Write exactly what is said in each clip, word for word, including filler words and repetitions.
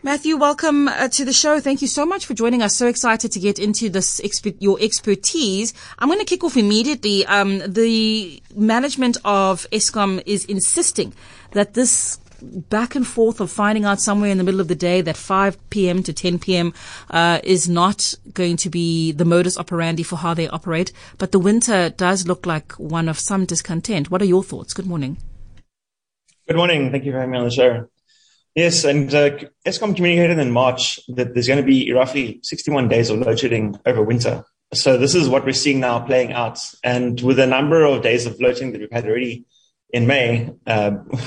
Matthew, welcome uh, to the show. Thank you so much for joining us. So excited to get into this exp- your expertise. I'm going to kick off immediately. Um, the management of Eskom is insisting that this back and forth of finding out somewhere in the middle of the day that five p.m. to ten p.m. Uh, is not going to be the modus operandi for how they operate. But the winter does look like one of some discontent. What are your thoughts? Good morning. Good morning. Thank you for having me on the show. Yes, and uh, Eskom communicated in March that there's going to be roughly sixty-one days of load shedding over winter. So this is what we're seeing now playing out. And with the number of days of load shedding that we've had already in May, uh,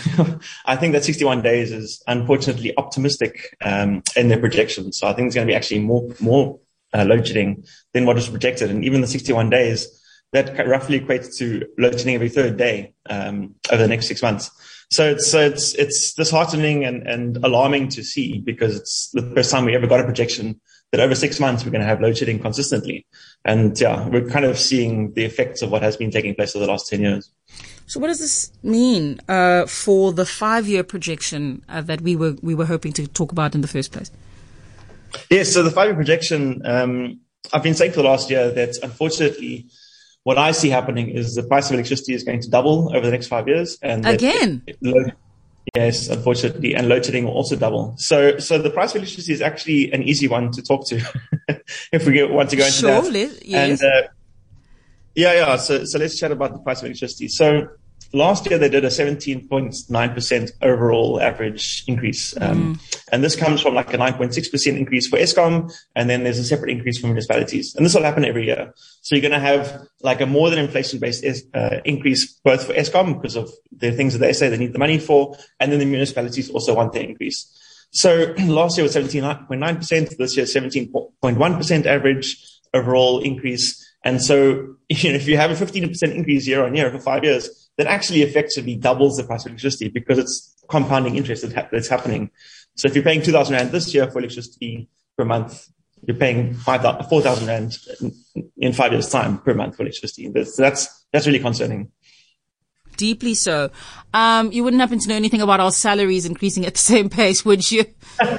I think that sixty-one days is unfortunately optimistic um, in their projections. So I think it's going to be actually more more uh, load shedding than what was projected. And even the sixty-one days, that roughly equates to load shedding every third day um, over the next six months. So it's so it's it's disheartening and, and alarming to see, because it's the first time we ever got a projection that over six months we're going to have load shedding consistently. And yeah, we're kind of seeing the effects of what has been taking place over the last ten years. So what does this mean uh, for the five-year projection uh, that we were we were hoping to talk about in the first place? Yes, so the five-year projection, um, I've been saying for the last year that unfortunately what I see happening is the price of electricity is going to double over the next five years. And Again? It, it, load, yes, unfortunately, and load shedding will also double. So, so the price of electricity is actually an easy one to talk to if we get, want to go into sure, that. Liz, yes. And, uh, yeah, yeah. So, so let's chat about the price of electricity. So last year they did a seventeen point nine percent overall average increase. Um, mm. And this comes from like a nine point six percent increase for Eskom. And then there's a separate increase for municipalities. And this will happen every year. So you're going to have like a more than inflation based uh, increase both for Eskom because of the things that they say they need the money for. And then the municipalities also want their increase. So last year was seventeen point nine percent. This year, seventeen point one percent average overall increase. And so, you know, if you have a fifteen percent increase year on year for five years, that actually effectively doubles the price of electricity because it's compounding interest that's happening. So if you're paying two thousand rand this year for electricity per month, you're paying four thousand rand in five years' time per month for electricity. That's, that's, that's really concerning. Deeply so. Um, you wouldn't happen to know anything about our salaries increasing at the same pace, would you?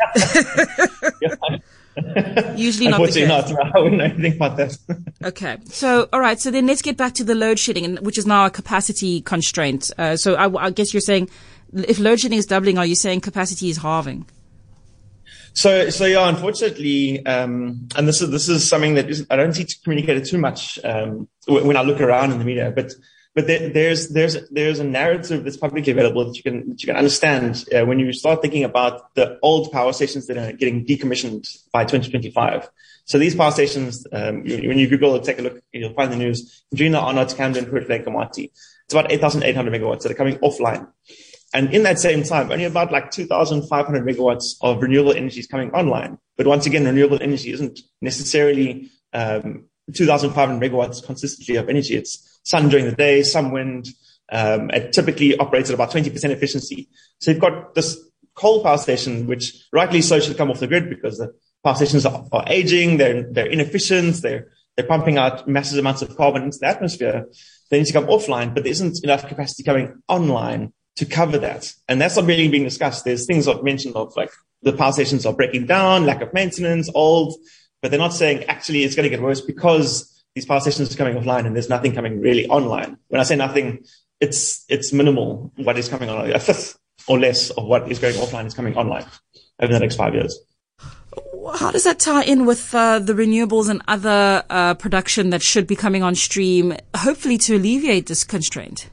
Yeah. Usually not the case. Not. I wouldn't know anything about that. Okay. So, all right. So then let's get back to the load shedding, which is now a capacity constraint. Uh, so I, I guess you're saying if load shedding is doubling, are you saying capacity is halving? So, so yeah, unfortunately, um, and this is, this is something that isn't, I don't see communicated too much, um, when I look around in the media, but But there, there's there's there's a narrative that's publicly available that you can that you can understand uh, when you start thinking about the old power stations that are getting decommissioned by twenty twenty-five. So these power stations, um, you, when you Google it, take a look, you'll find the news. Drina, Arnott, Camden, Hood Lake, Komati. It's about eight thousand eight hundred megawatts that are coming offline. And in that same time, only about like two thousand five hundred megawatts of renewable energy is coming online. But once again, renewable energy isn't necessarily um, two thousand five hundred megawatts consistently of energy. It's sun during the day, some wind. Um, it typically operates at about twenty percent efficiency. So you've got this coal power station, which rightly so should come off the grid because the power stations are, are aging, they're, they're inefficient, they're, they're pumping out massive amounts of carbon into the atmosphere. They need to come offline, but there isn't enough capacity coming online to cover that. And that's not really being discussed. There's things I've mentioned of like the power stations are breaking down, lack of maintenance, old, but they're not saying actually it's going to get worse because these power stations are coming offline and there's nothing coming really online. When I say nothing, it's it's minimal what is coming online. A fifth or less of what is going offline is coming online over the next five years. How does that tie in with uh, the renewables and other uh, production that should be coming on stream, hopefully to alleviate this constraint?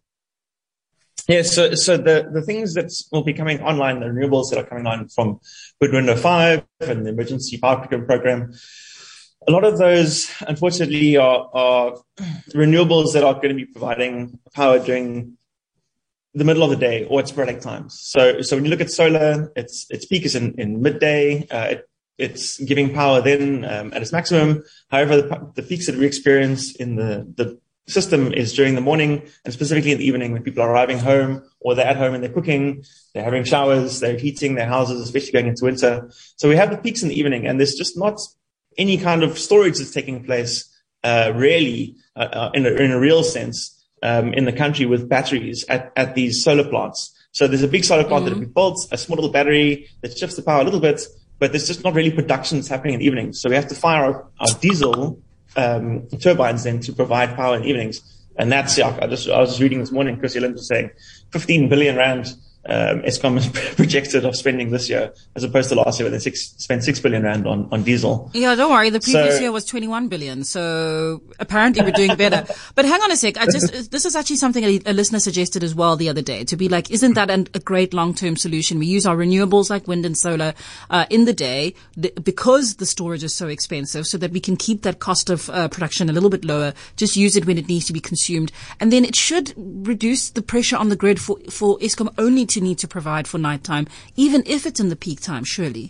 Yes, so, so the, the things that will be coming online, the renewables that are coming on from Good Window five and the Emergency Power Procurement Program, a lot of those, unfortunately, are, are renewables that are going to be providing power during the middle of the day or at sporadic times. So, so when you look at solar, its its peak is in, in midday. Uh, it, it's giving power then um, at its maximum. However, the, the peaks that we experience in the, the system is during the morning and specifically in the evening when people are arriving home or they're at home and they're cooking, they're having showers, they're heating their houses, especially going into winter. So we have the peaks in the evening, and there's just not any kind of storage that's taking place, uh, really, uh, in, a, in a real sense, um, in the country with batteries at, at these solar plants. So there's a big solar plant mm-hmm. that we built, a small little battery that shifts the power a little bit, but there's just not really production that's happening in the evenings. So we have to fire our, our diesel um, turbines then to provide power in the evenings. And that's, yeah, I just, I was reading this morning, Chris Yellen was saying fifteen billion rand um, Eskom is projected of spending this year, as opposed to last year, where they six, spent six billion rand on, on diesel. Yeah, don't worry. The previous so, year was twenty-one billion. So apparently we're doing better. But hang on a sec. I just, this is actually something a, a listener suggested as well the other day, to be like, isn't that an, a great long-term solution? We use our renewables like wind and solar, uh, in the day the, because the storage is so expensive, so that we can keep that cost of uh, production a little bit lower. Just use it when it needs to be consumed. And then it should reduce the pressure on the grid for, for Eskom only to need to provide for nighttime, even if it's in the peak time, surely.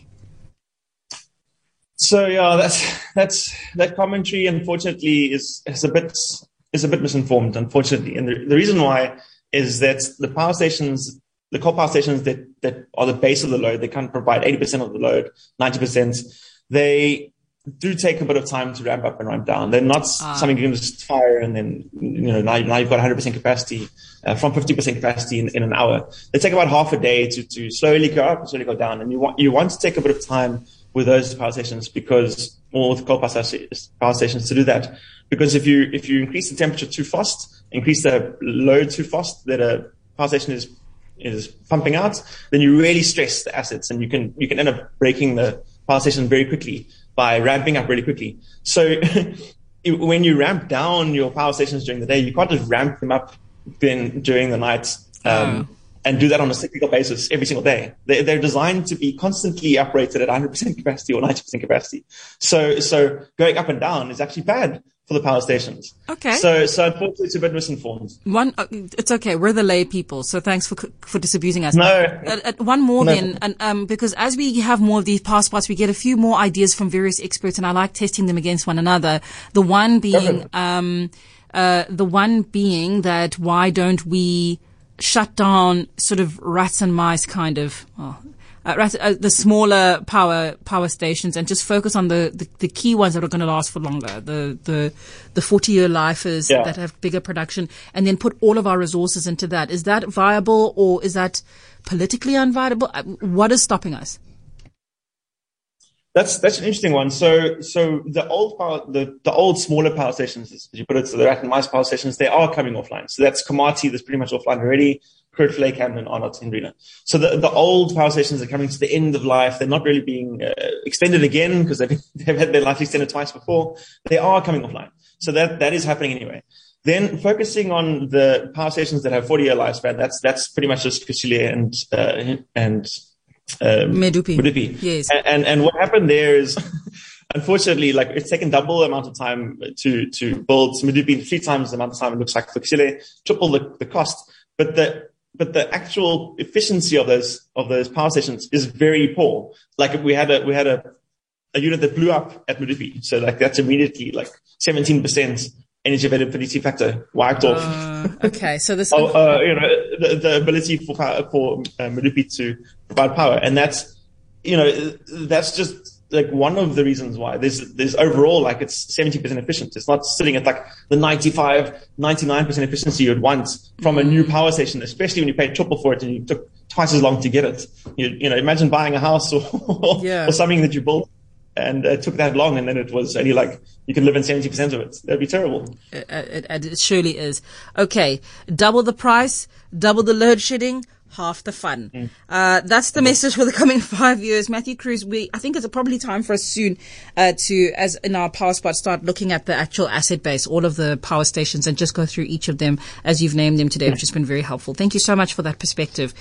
So yeah, that's that's that commentary, unfortunately, is is a bit is a bit misinformed, unfortunately. And the, the reason why is that the power stations, the coal power stations that that are the base of the load, they can provide eighty percent of the load, ninety percent. They do take a bit of time to ramp up and ramp down. They're not ah. something you can just fire and then, you know, now, now you've got one hundred percent capacity uh, from fifty percent capacity in, in an hour. They take about half a day to, to slowly go up and slowly go down. And you want, you want to take a bit of time with those power stations because, or with coal power stations to do that. Because if you, if you increase the temperature too fast, increase the load too fast that a power station is, is pumping out, then you really stress the assets and you can, you can end up breaking the power station very quickly by ramping up really quickly. So when you ramp down your power stations during the day, you can't just ramp them up then during the night um, oh. and do that on a cyclical basis every single day. They, they're designed to be constantly operated at one hundred percent capacity or ninety percent capacity. So so going up and down is actually bad for the power stations. Okay. So, so unfortunately, it's a bit misinformed. One, uh, it's okay. We're the lay people, so thanks for for disabusing us. No. Uh, uh, one more no. then, and um, because as we have more of these passports, we get a few more ideas from various experts, and I like testing them against one another. The one being, um, uh, the one being that why don't we shut down sort of rats and mice kind of. Well, Uh, uh, the smaller power power stations and just focus on the, the, the key ones that are going to last for longer, the the the forty year lifers yeah. that have bigger production, and then put all of our resources into that. Is that viable, or is that politically unviable? What is stopping us? That's that's an interesting one. So so the old power, the, the old smaller power stations, as you put it, so the rat and mice power stations, they are coming offline. So that's Komati, that's pretty much offline already. Kurtflake, Camden, Arnott, and Rena. So the, the old power stations are coming to the end of life. They're not really being uh, extended again because they've, they've had their life extended twice before. They are coming offline. So that, that is happening anyway. Then focusing on the power stations that have forty year lifespan, that's, that's pretty much just Kusile and, uh, and, um, Medupi. Medupi. Yes. And, and, and what happened there is, unfortunately, like it's taken double the amount of time to, to build Medupi, three times the amount of time it looks like for Kusile, triple the, the cost. But the, But the actual efficiency of those of those power stations is very poor. Like if we had a we had a, a unit that blew up at Medupi, so like that's immediately like seventeen percent energy availability factor wiped uh, off. Okay, so this oh, uh, you know the, the ability for power, for uh, Medupi to provide power, and that's you know that's just like one of the reasons why there's there's overall like it's seventy percent efficient. It's not sitting at like the ninety-five, ninety-nine percent efficiency you'd want from a new power station, especially when you paid triple for it and you took twice as long to get it. You, you know, imagine buying a house or yeah. or something that you built and it took that long and then it was only like you could live in seventy percent of it. That'd be terrible. It, it, it surely is. Okay, double the price, double the load shedding, half the fun. Mm. Uh, that's the message for the coming five years. Matthew Cruz, we, I think it's probably time for us soon, uh, to, as in our power spot, start looking at the actual asset base, all of the power stations, and just go through each of them as you've named them today, which has been very helpful. Thank you so much for that perspective.